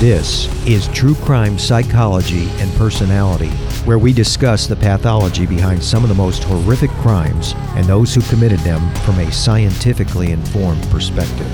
This is True Crime Psychology and Personality, where we discuss the pathology behind some of the most horrific crimes and those who committed them from a scientifically informed perspective.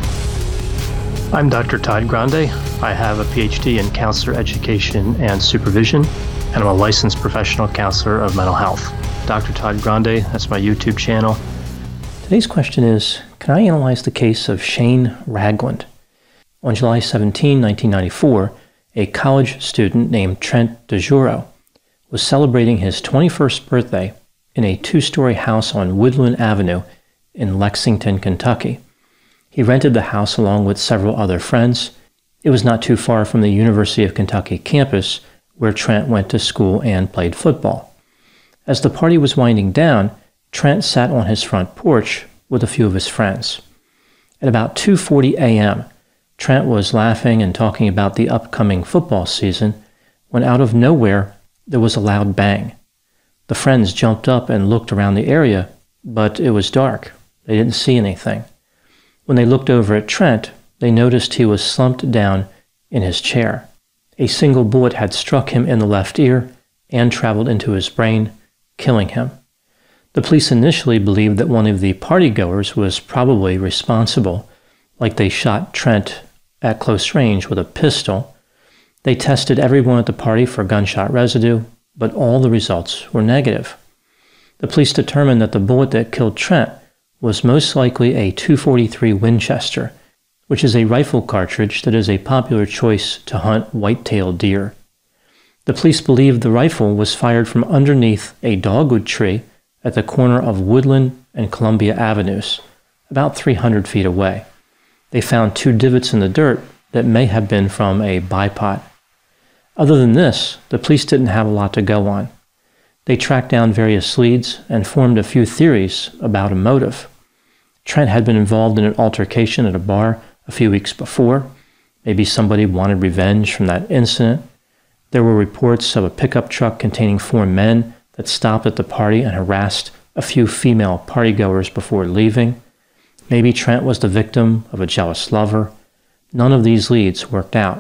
I'm Dr. Todd Grande. I have a PhD in counselor education and supervision, and I'm a licensed professional counselor of mental health. Dr. Todd Grande, that's my YouTube channel. Today's question is, can I analyze the case of Shane Ragland? On July 17, 1994, a college student named Trent DeJuro was celebrating his 21st birthday in a two-story house on Woodland Avenue in Lexington, Kentucky. He rented the house along with several other friends. It was not too far from the University of Kentucky campus where Trent went to school and played football. As the party was winding down, Trent sat on his front porch with a few of his friends. At about 2:40 a.m., Trent was laughing and talking about the upcoming football season when out of nowhere there was a loud bang. The friends jumped up and looked around the area, but it was dark. They didn't see anything. When they looked over at Trent, they noticed he was slumped down in his chair. A single bullet had struck him in the left ear and traveled into his brain, killing him. The police initially believed that one of the partygoers was probably responsible, like they shot Trent at close range with a pistol. They tested everyone at the party for gunshot residue, but all the results were negative. The police determined that the bullet that killed Trent was most likely a .243 Winchester, which is a rifle cartridge that is a popular choice to hunt white-tailed deer. The police believed the rifle was fired from underneath a dogwood tree at the corner of Woodland and Columbia Avenues, about 300 feet away. They found two divots in the dirt that may have been from a bipod. Other than this, the police didn't have a lot to go on. They tracked down various leads and formed a few theories about a motive. Trent had been involved in an altercation at a bar a few weeks before. Maybe somebody wanted revenge from that incident. There were reports of a pickup truck containing 4 men that stopped at the party and harassed a few female partygoers before leaving. Maybe Trent was the victim of a jealous lover. None of these leads worked out.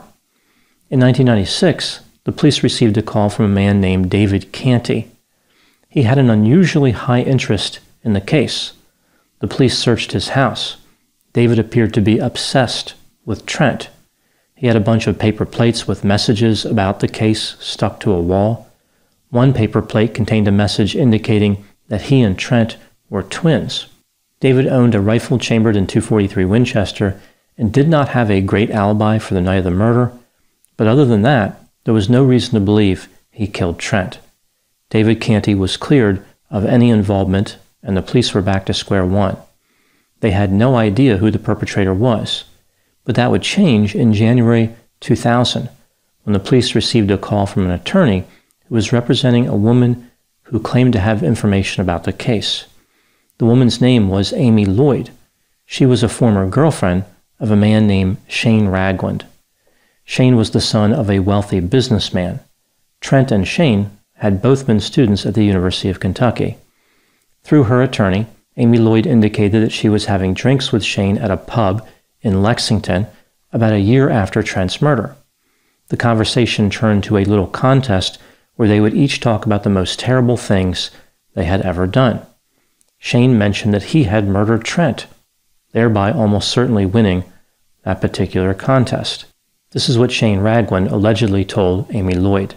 In 1996, the police received a call from a man named David Canty. He had an unusually high interest in the case. The police searched his house. David appeared to be obsessed with Trent. He had a bunch of paper plates with messages about the case stuck to a wall. One paper plate contained a message indicating that he and Trent were twins. David owned a rifle chambered in .243 Winchester and did not have a great alibi for the night of the murder, but other than that, there was no reason to believe he killed Trent. David Canty was cleared of any involvement, and the police were back to square one. They had no idea who the perpetrator was, but that would change in January 2000, when the police received a call from an attorney who was representing a woman who claimed to have information about the case. The woman's name was Amy Lloyd. She was a former girlfriend of a man named Shane Ragland. Shane was the son of a wealthy businessman. Trent and Shane had both been students at the University of Kentucky. Through her attorney, Amy Lloyd indicated that she was having drinks with Shane at a pub in Lexington about a year after Trent's murder. The conversation turned to a little contest where they would each talk about the most terrible things they had ever done. Shane mentioned that he had murdered Trent, thereby almost certainly winning that particular contest. This is what Shane Ragland allegedly told Amy Lloyd.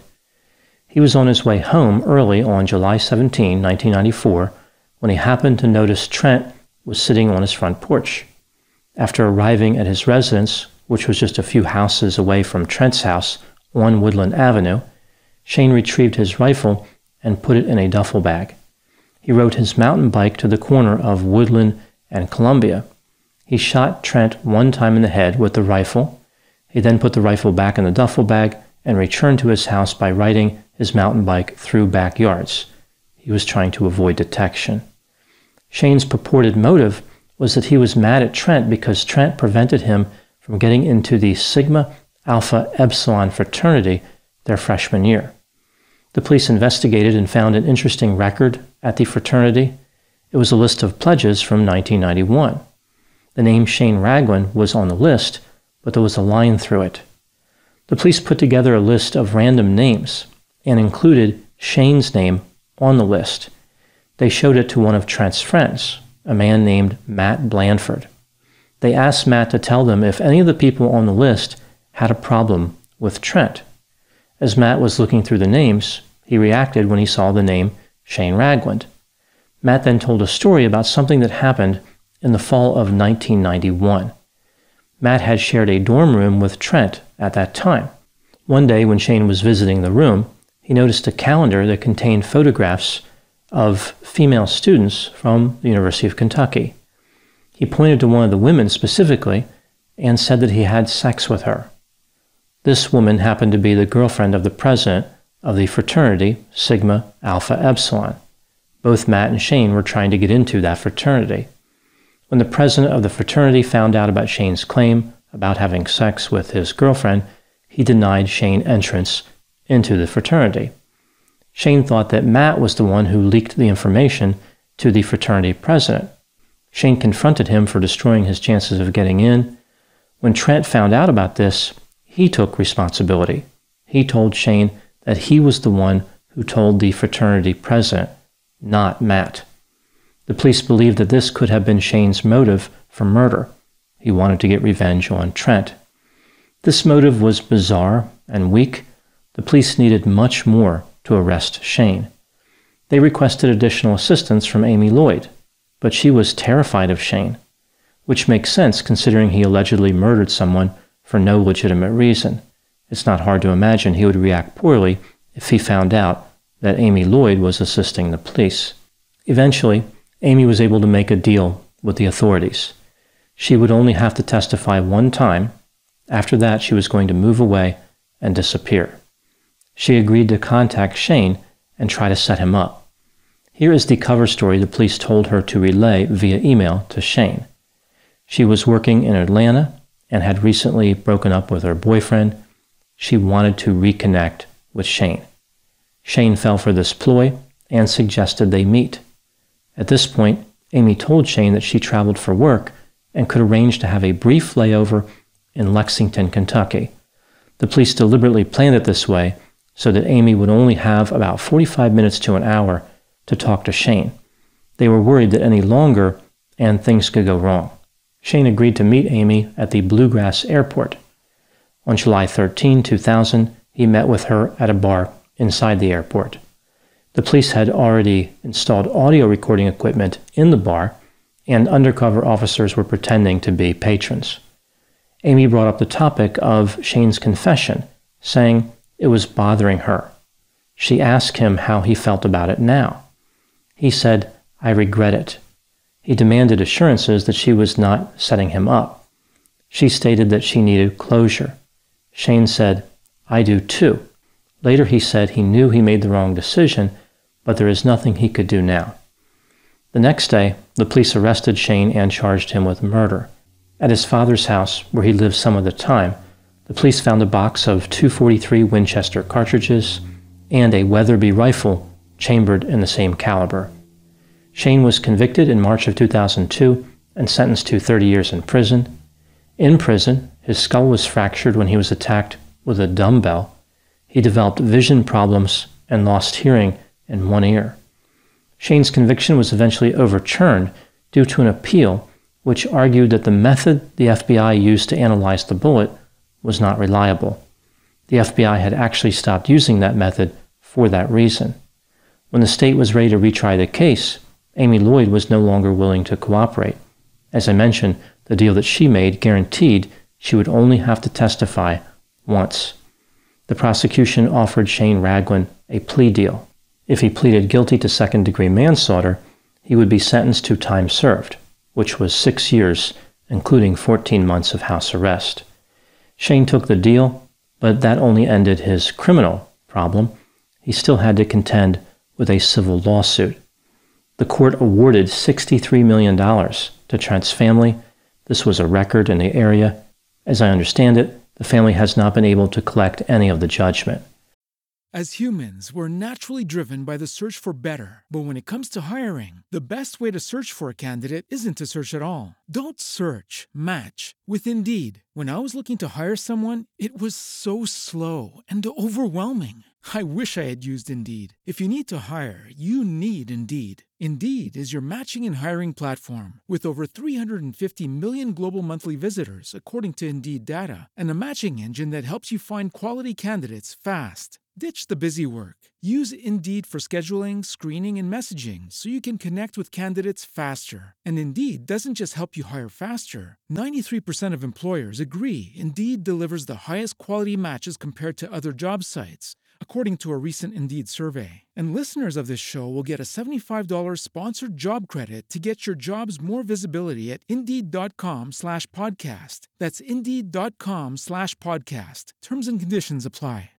He was on his way home early on July 17, 1994, when he happened to notice Trent was sitting on his front porch. After arriving at his residence, which was just a few houses away from Trent's house on Woodland Avenue, Shane retrieved his rifle and put it in a duffel bag. He rode his mountain bike to the corner of Woodland and Columbia. He shot Trent one time in the head with the rifle. He then put the rifle back in the duffel bag and returned to his house by riding his mountain bike through backyards. He was trying to avoid detection. Shane's purported motive was that he was mad at Trent because Trent prevented him from getting into the Sigma Alpha Epsilon fraternity their freshman year. The police investigated and found an interesting record at the fraternity. It was a list of pledges from 1991. The name Shane Ragland was on the list, but there was a line through it. The police put together a list of random names and included Shane's name on the list. They showed it to one of Trent's friends, a man named Matt Blandford. They asked Matt to tell them if any of the people on the list had a problem with Trent. As Matt was looking through the names, he reacted when he saw the name Shane Ragland. Matt then told a story about something that happened in the fall of 1991. Matt had shared a dorm room with Trent at that time. One day when Shane was visiting the room, he noticed a calendar that contained photographs of female students from the University of Kentucky. He pointed to one of the women specifically and said that he had sex with her. This woman happened to be the girlfriend of the president of the fraternity Sigma Alpha Epsilon. Both Matt and Shane were trying to get into that fraternity. When the president of the fraternity found out about Shane's claim about having sex with his girlfriend, he denied Shane entrance into the fraternity. Shane thought that Matt was the one who leaked the information to the fraternity president. Shane confronted him for destroying his chances of getting in. When Trent found out about this, he took responsibility. He told Shane that he was the one who told the fraternity president, not Matt. The police believed that this could have been Shane's motive for murder. He wanted to get revenge on Trent. This motive was bizarre and weak. The police needed much more to arrest Shane. They requested additional assistance from Amy Lloyd, but she was terrified of Shane, which makes sense considering he allegedly murdered someone for no legitimate reason. It's not hard to imagine he would react poorly if he found out that Amy Lloyd was assisting the police. Eventually, Amy was able to make a deal with the authorities. She would only have to testify one time. After that, she was going to move away and disappear. She agreed to contact Shane and try to set him up. Here is the cover story the police told her to relay via email to Shane. She was working in Atlanta and had recently broken up with her boyfriend. She wanted to reconnect with Shane. Shane fell for this ploy and suggested they meet. At this point, Amy told Shane that she traveled for work and could arrange to have a brief layover in Lexington, Kentucky. The police deliberately planned it this way so that Amy would only have about 45 minutes to an hour to talk to Shane. They were worried that any longer and things could go wrong. Shane agreed to meet Amy at the Bluegrass Airport. On July 13, 2000, he met with her at a bar inside the airport. The police had already installed audio recording equipment in the bar, and undercover officers were pretending to be patrons. Amy brought up the topic of Shane's confession, saying it was bothering her. She asked him how he felt about it now. He said, "I regret it." He demanded assurances that she was not setting him up. She stated that she needed closure. Shane said, "I do too." Later he said he knew he made the wrong decision, but there is nothing he could do now. The next day, the police arrested Shane and charged him with murder. At his father's house, where he lived some of the time, the police found a box of .243 Winchester cartridges and a Weatherby rifle chambered in the same caliber. Shane was convicted in March of 2002 and sentenced to 30 years in prison. In prison, his skull was fractured when he was attacked with a dumbbell. He developed vision problems and lost hearing in one ear. Shane's conviction was eventually overturned due to an appeal which argued that the method the FBI used to analyze the bullet was not reliable. The FBI had actually stopped using that method for that reason. When the state was ready to retry the case, Amy Lloyd was no longer willing to cooperate. As I mentioned, the deal that she made guaranteed she would only have to testify once. The prosecution offered Shane Ragland a plea deal. If he pleaded guilty to second-degree manslaughter, he would be sentenced to time served, which was 6 years, including 14 months of house arrest. Shane took the deal, but that only ended his criminal problem. He still had to contend with a civil lawsuit. The court awarded $63 million to Trent's family. This was a record in the area. As I understand it, the family has not been able to collect any of the judgment. As humans, we're naturally driven by the search for better. But when it comes to hiring, the best way to search for a candidate isn't to search at all. Don't search, match with Indeed. When I was looking to hire someone, it was so slow and overwhelming. I wish I had used Indeed. If you need to hire, you need Indeed. Indeed is your matching and hiring platform with over 350 million global monthly visitors, according to Indeed data, and a matching engine that helps you find quality candidates fast. Ditch the busy work. Use Indeed for scheduling, screening, and messaging so you can connect with candidates faster. And Indeed doesn't just help you hire faster. 93% of employers agree Indeed delivers the highest quality matches compared to other job sites, according to a recent Indeed survey. And listeners of this show will get a $75 sponsored job credit to get your jobs more visibility at Indeed.com/podcast. That's Indeed.com/podcast. Terms and conditions apply.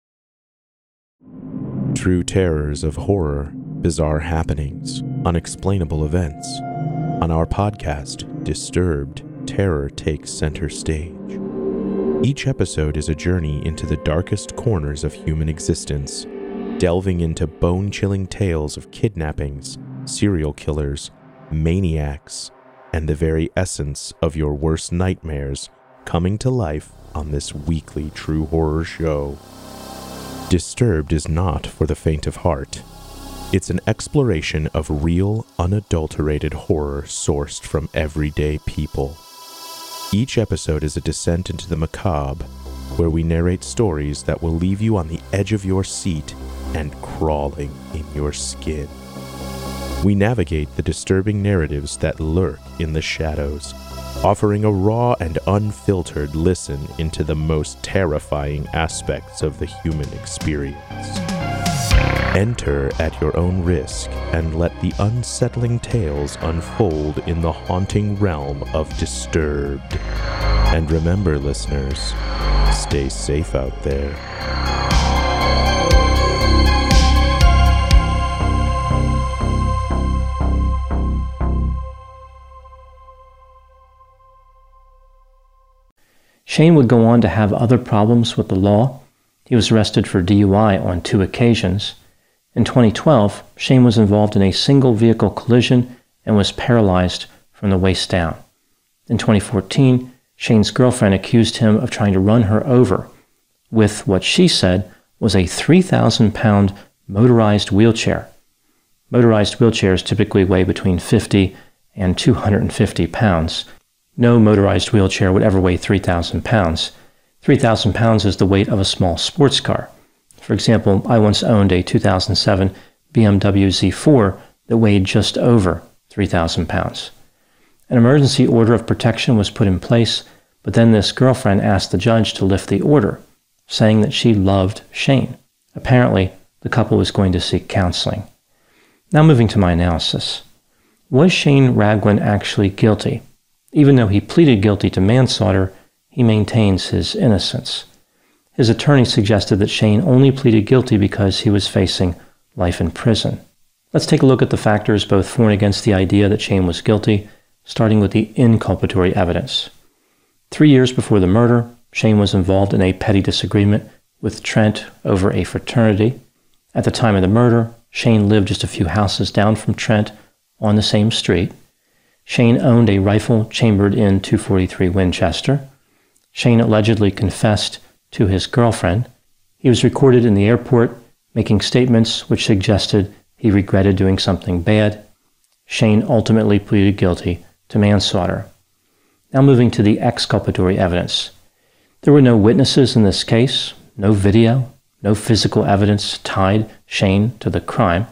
True terrors of horror, bizarre happenings, unexplainable events. On our podcast, Disturbed, terror takes center stage. Each episode is a journey into the darkest corners of human existence, delving into bone-chilling tales of kidnappings, serial killers, maniacs, and the very essence of your worst nightmares coming to life on this weekly true horror show. Disturbed is not for the faint of heart. It's an exploration of real, unadulterated horror sourced from everyday people. Each episode is a descent into the macabre, where we narrate stories that will leave you on the edge of your seat and crawling in your skin. We navigate the disturbing narratives that lurk in the shadows, offering a raw and unfiltered listen into the most terrifying aspects of the human experience. Enter at your own risk and let the unsettling tales unfold in the haunting realm of Disturbed. And remember, listeners, stay safe out there. Shane would go on to have other problems with the law. He was arrested for DUI on 2 occasions. In 2012, Shane was involved in a single vehicle collision and was paralyzed from the waist down. In 2014, Shane's girlfriend accused him of trying to run her over with what she said was a 3,000-pound motorized wheelchair. Motorized wheelchairs typically weigh between 50 and 250 pounds. No motorized wheelchair would ever weigh 3,000 pounds. 3,000 pounds is the weight of a small sports car. For example, I once owned a 2007 BMW Z4 that weighed just over 3,000 pounds. An emergency order of protection was put in place, but then this girlfriend asked the judge to lift the order, saying that she loved Shane. Apparently, the couple was going to seek counseling. Now moving to my analysis. Was Shane Ragland actually guilty? Even though he pleaded guilty to manslaughter, he maintains his innocence. His attorney suggested that Shane only pleaded guilty because he was facing life in prison. Let's take a look at the factors both for and against the idea that Shane was guilty, starting with the inculpatory evidence. 3 years before the murder, Shane was involved in a petty disagreement with Trent over a fraternity. At the time of the murder, Shane lived just a few houses down from Trent on the same street. Shane owned a rifle chambered in .243 Winchester. Shane allegedly confessed to his girlfriend. He was recorded in the airport making statements which suggested he regretted doing something bad. Shane ultimately pleaded guilty to manslaughter. Now moving to the exculpatory evidence. There were no witnesses in this case, no video, no physical evidence tied Shane to the crime.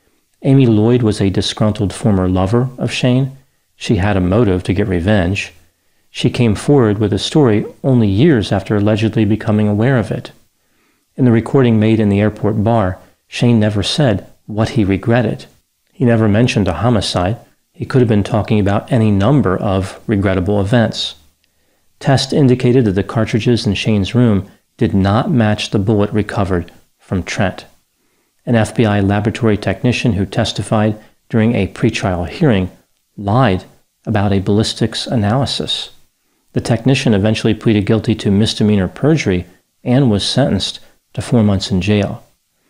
Amy Lloyd was a disgruntled former lover of Shane. She had a motive to get revenge. She came forward with a story only years after allegedly becoming aware of it. In the recording made in the airport bar, Shane never said what he regretted. He never mentioned a homicide. He could have been talking about any number of regrettable events. Tests indicated that the cartridges in Shane's room did not match the bullet recovered from Trent. An FBI laboratory technician who testified during a pretrial hearing lied about a ballistics analysis. The technician eventually pleaded guilty to misdemeanor perjury and was sentenced to 4 months in jail.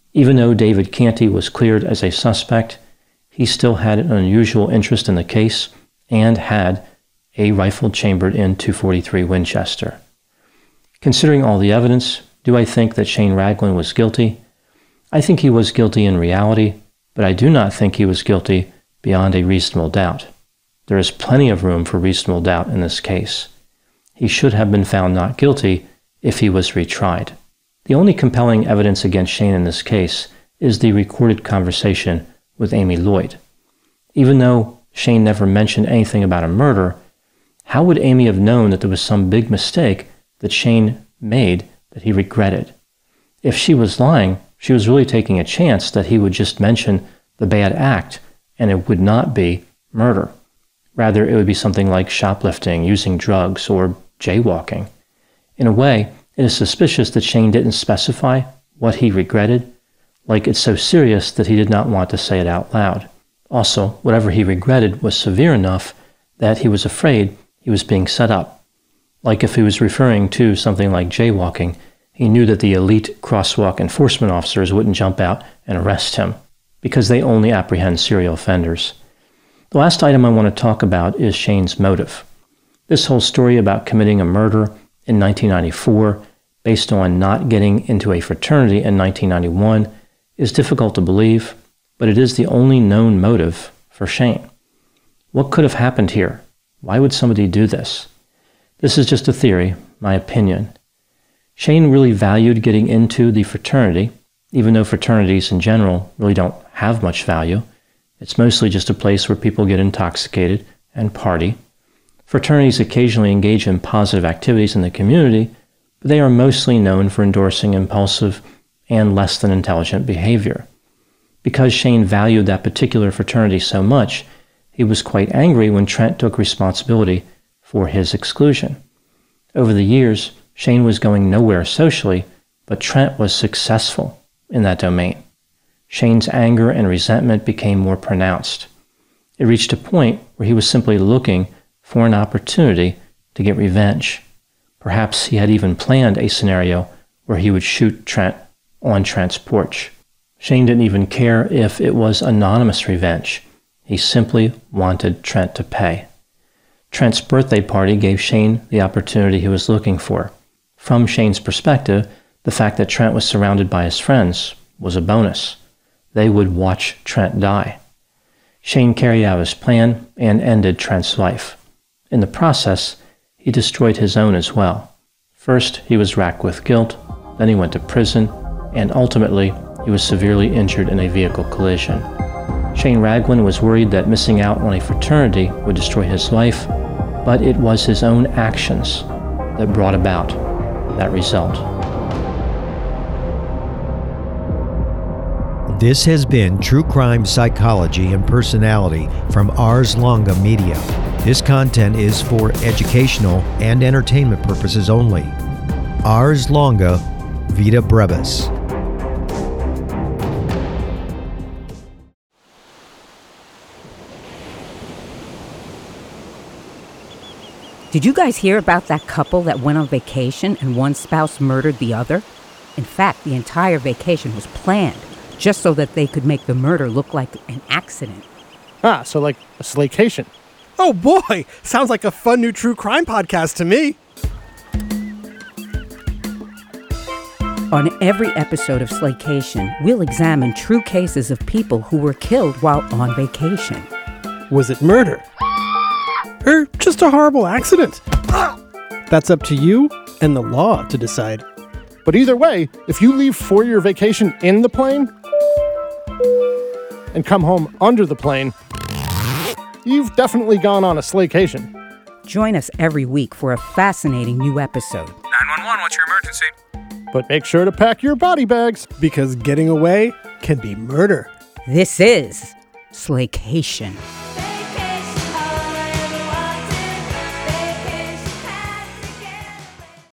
Even though David Canty was cleared as a suspect, he still had an unusual interest in the case and had a rifle chambered in .243 Winchester. Considering all the evidence, do I think that Shane Ragland was guilty? I think he was guilty in reality, but I do not think he was guilty beyond a reasonable doubt. There is plenty of room for reasonable doubt in this case. He should have been found not guilty if he was retried. The only compelling evidence against Shane in this case is the recorded conversation with Amy Lloyd. Even though Shane never mentioned anything about a murder, how would Amy have known that there was some big mistake that Shane made that he regretted? If she was lying, she was really taking a chance that he would just mention the bad act and it would not be murder. Rather, it would be something like shoplifting, using drugs, or jaywalking. In a way, it is suspicious that Shane didn't specify what he regretted, like it's so serious that he did not want to say it out loud. Also, whatever he regretted was severe enough that he was afraid he was being set up. Like if he was referring to something like jaywalking, he knew that the elite crosswalk enforcement officers wouldn't jump out and arrest him, because they only apprehend serial offenders. The last item I want to talk about is Shane's motive. This whole story about committing a murder in 1994 based on not getting into a fraternity in 1991 is difficult to believe, but it is the only known motive for Shane. What could have happened here? Why would somebody do this? This is just a theory, my opinion. Shane really valued getting into the fraternity, even though fraternities in general really don't have much value. It's mostly just a place where people get intoxicated and party. Fraternities occasionally engage in positive activities in the community, but they are mostly known for endorsing impulsive and less than intelligent behavior. Because Shane valued that particular fraternity so much, he was quite angry when Trent took responsibility for his exclusion. Over the years, Shane was going nowhere socially, but Trent was successful in that domain. Shane's anger and resentment became more pronounced. It reached a point where he was simply looking for an opportunity to get revenge. Perhaps he had even planned a scenario where he would shoot Trent on Trent's porch. Shane didn't even care if it was anonymous revenge. He simply wanted Trent to pay. Trent's birthday party gave Shane the opportunity he was looking for. From Shane's perspective, the fact that Trent was surrounded by his friends was a bonus. They would watch Trent die. Shane carried out his plan and ended Trent's life. In the process, he destroyed his own as well. First, he was racked with guilt, then he went to prison, and ultimately, he was severely injured in a vehicle collision. Shane Ragland was worried that missing out on a fraternity would destroy his life, but it was his own actions that brought about that result. This has been True Crime Psychology and Personality from Ars Longa Media. This content is for educational and entertainment purposes only. Ars Longa Vita Brevis. Did you guys hear about that couple that went on vacation and one spouse murdered the other? In fact, the entire vacation was planned just so that they could make the murder look like an accident. Ah, so like a slaycation. Oh boy, sounds like a fun new true crime podcast to me. On every episode of Slaycation, we'll examine true cases of people who were killed while on vacation. Was it murder? Or just a horrible accident? That's up to you and the law to decide. But either way, if you leave for your vacation in the plane and come home under the plane, you've definitely gone on a slaycation. Join us every week for a fascinating new episode. 911, what's your emergency? But make sure to pack your body bags. Because getting away can be murder. This is Slaycation.